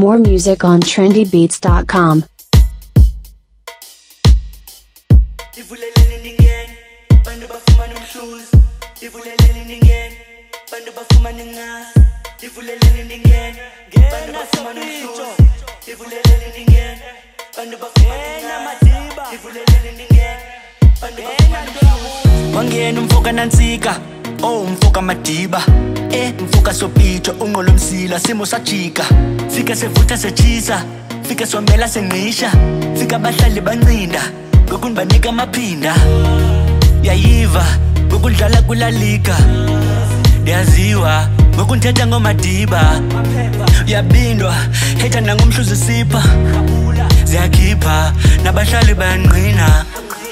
More music on trendybeats.com. Wangena umfoka nansika, oh umfoka madiba. Mfoka sopicho ungolo msila simo sajika. Fika sevutha sechisa, fika sombela sengisha. Fika bahlali bancinda, ngokundibanika amaphinda. Yayiva, ngokudlala kulalika. Ndiyaziwa, ngokundithetha ngomadiba. Uyabindwa, hetha nangomhluzi sipha. Ziyakhipha, nabahlali bayanqina.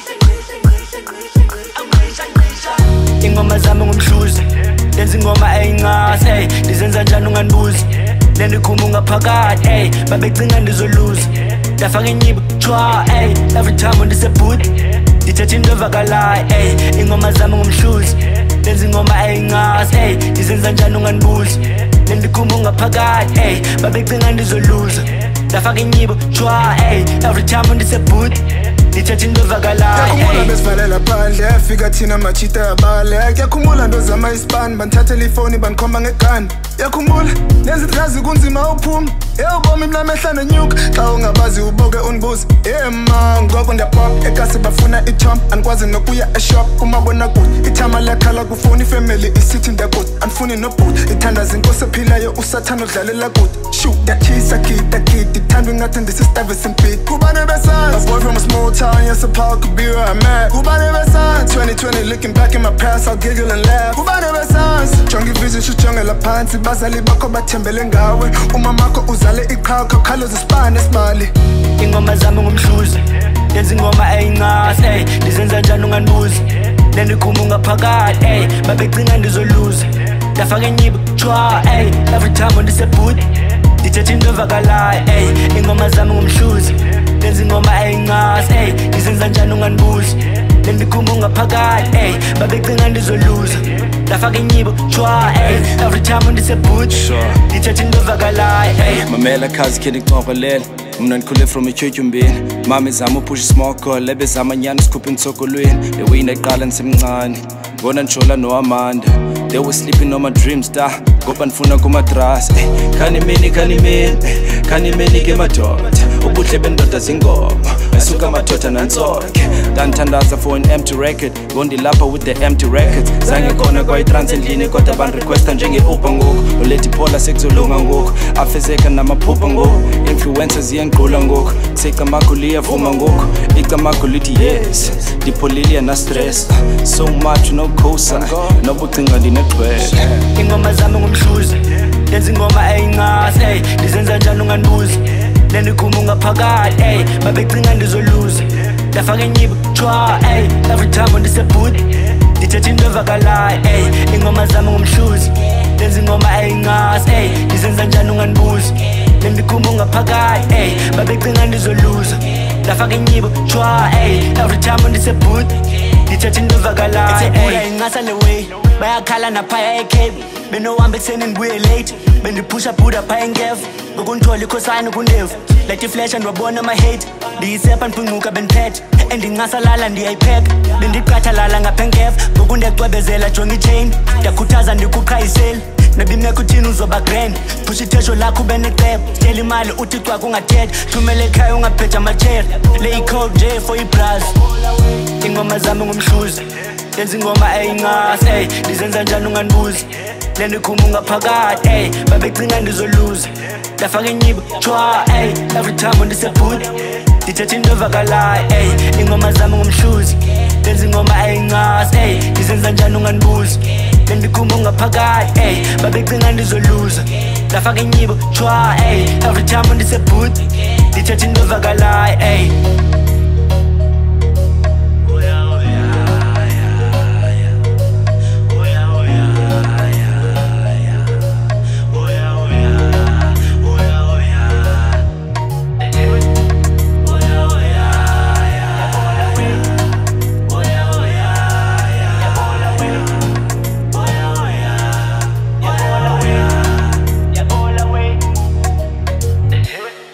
Ingoma zami ngumhluzi, lenza ingoma ayingazi, ndizenza njani unganibuzi. Lendikhuma ungaphakathi, babecinga ndizoluza. Ndafaka inyibo, chwa, every time ndisebooth. Ndithetha into evakalayo, ingoma zami ngumhluzi, lenza ingoma ayingazi, ndizenza njani unganibuzi. Lendikhuma ungaphakathi, babecinga ndizoluza. Ndafaka inyibo, chwa, every time ndisebooth. Yakhumula besivalela phandle, yafika thina machita yabale. Yakhumula ndozama ispan, bandithathela ifoni bandikhomba ngegani. Yakhumula nenza itrazi kunzima uphuma, ubomi mnamehla nenyuka. Xa ungabazi uboke unibuze, ma ngoko ndiyapop ekasi bafuna itom. Andikwazi nokuya eshop kumabonakude, ithama lakhala kufoni ifamily isithi ndiyakude. Andifuni nobhuti, ithandaza inkosi ephilayo usathana udlalela kude. Shu yatshisa kita kita, ithandwa ingathi ndisistave simpit. Kubane besazi, a boy from a small town, yes a power could be where I'm at. Kubane besazi, 2020 looking back in my past, I'll giggle and laugh. Kubane besazi, jonge vision shujongela phansi, bazali bakho bathembele ngawe. Umamakho uzale iqhawqa khaloza isibane esibali. Ingoma zami ngumhluzi, lenza ingoma ayingazi, ndizenza njani unganibuzi. Lendikhuma ungaphakathi, babecinga ndizoluza. Ndafaka inyibo, chwa, every time ndisebooth. Ndithetha into evakalayo, ingoma zami ngumhluzi, lenza ingoma ayingazi, ndizenza njani unganibuzi. Lendikhuma ungaphakathi, babecinga ndizoluza. Ndafaka inyibo, chwa, every time ndisebooth. Ndithetha into evakalayo. Mamela khazi khe ndikuxoxelela, mna ndikhule from etyotyombeni. Mama izama upusha ismoko, lebe zama nyani sikhuphe insokolweni. The way ndayiqala ndisemncane, ngona njola noAmanda. They were sleeping on my dreams, da ngoba ndifuna kumatrasi. Khanimini ke madoda, ubuhle bendoda zingoma. Asuka amadoda nantsonke, ndandithandaza for an empty record. Ngondilapha with the empty records. Zange khona kwayitrans endlini kodwa bandirequesta njenge-Uber ngoku. Nolethi Paula sekuzolunga ngoku, afezeka namaphupha ngoku. Influencers ziyangiqula ngoku, kusecamako liyavuma ngoku. Icamako lithi yes, ndipholile na-stress. So much no cosign, nobucinga ndinexhwele. Ingoma zami ngumhluzi, lenza ingoma ayingazi, ndizenza njani unganibuzi. Lendikhuma ungaphakathi, babecinga ndizoluza. Ndafaka inyibo, chwa, every time ndisebooth. Ndithetha into evakalayo, ingoma zami ngumhluzi, lenza ingoma ayingazi, ndizenza njani unganibuzi. Lendikhuma ungaphakathi, babecinga ndizoluza. Ndafaka inyibo, chwa, every time ndisebooth. Ndithetha into evakalayo, ithebula ingasa le way. Bayakhala naphaya eCape, benohambe ekuseni ndibuye late. Bendiphusha bhuda phaya enkefu, ngokundithola ikhosana kundevu. Like iflash ndiwabona ama-hate, ndiyisepha ndiphincuka bendiphethe. Endingasalala ndiyayipheka, bendiqathalala ngaphenkefu. Ngokundecwebezela jonga ichain, ndiyakhuthaza ndikuqhayiseli. Nabimeko uthini uzoba grand, phusha ithesho lakho ube necebo. Stela imali uthi cwaka ungathetha, thumela ekhaya ungaphethe amachera. Le i-code nje for ibras. Ingoma zami ngumhluzi, lenza ingoma ayingazi, ndizenza njani unganibuzi. Lendikhuma ungaphakathi, babecinga ndizoluza. Ndafaka inyibo, chwa, every time ndisebooth. Ndithetha into evakalayo, ingoma zami ngumhluzi, lenza ingoma ayingazi, ndizenza njani unganibuzi. Lendikhuma ungaphakathi, babecinga ndizoluza. Ndafaka inyibo, chwa, every time ndisebooth. Ndithetha into evakalayo,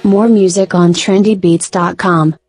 More music on trendybeats.com.